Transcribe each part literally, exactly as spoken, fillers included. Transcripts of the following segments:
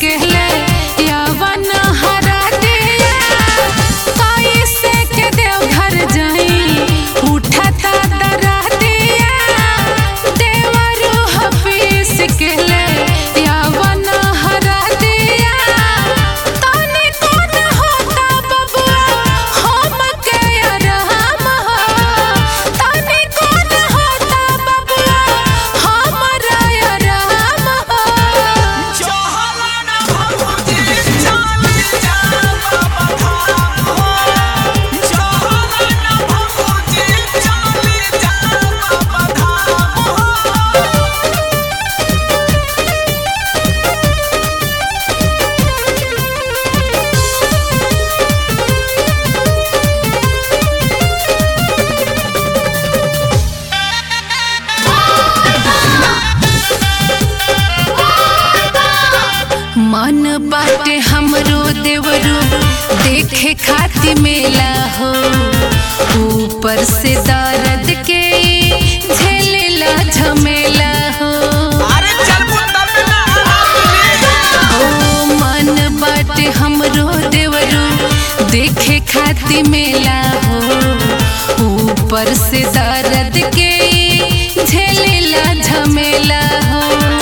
के ले यावन हरा दिया कैसे के देव घर जाई उठता डरा दिया देवरू हफीस के ले यावन हरा दिया तने कौन होता बबुआ हम के आराम हो तने कौन होता बबुआ हमरा आराम हो मन बाटे हमरो देवरू देखे खाती मेला हो ऊपर से दर्द के झेलेला झमेला हो ओ मन बाटे हमरो देवरू देखे खाती मेला हो ऊपर से दर्द के झेलेला झमेला हो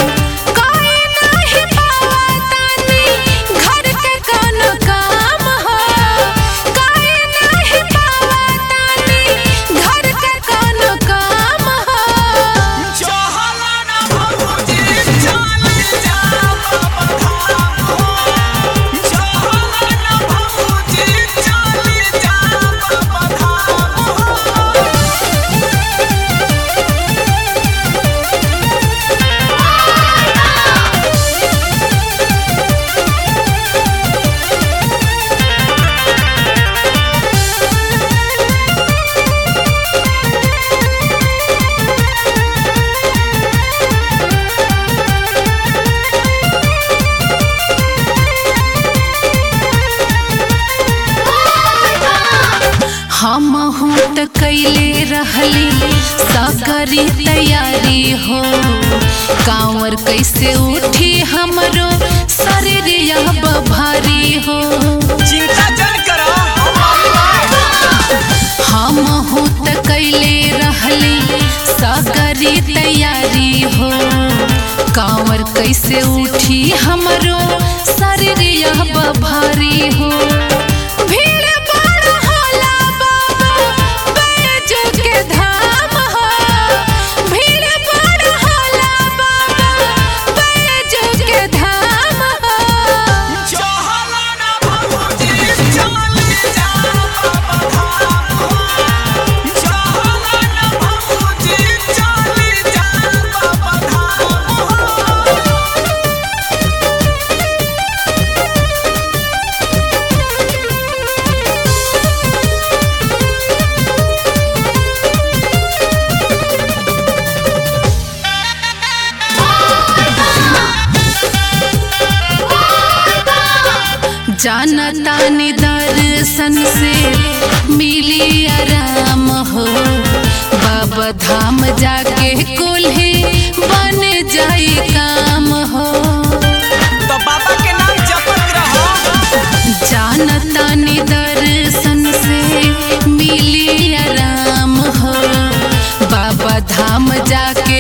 हम हूँ त कैले रहली सकरी तैयारी हो कांवर कैसे उठी हमरो शरीरिया भारी हो चिंता जन करो हम हूँ त कैले रहली सकरी तैयारी हो कांवर कैसे उठी हमरो शरीरिया भारी हो जानता नि दर्शन से मिली आराम हो बाबा धाम जाके कुल्हे बन जाई काम हो तो बाबा के नाम जपत रहो जानता नि दर्शन से मिली आराम हो बाबा धाम जाके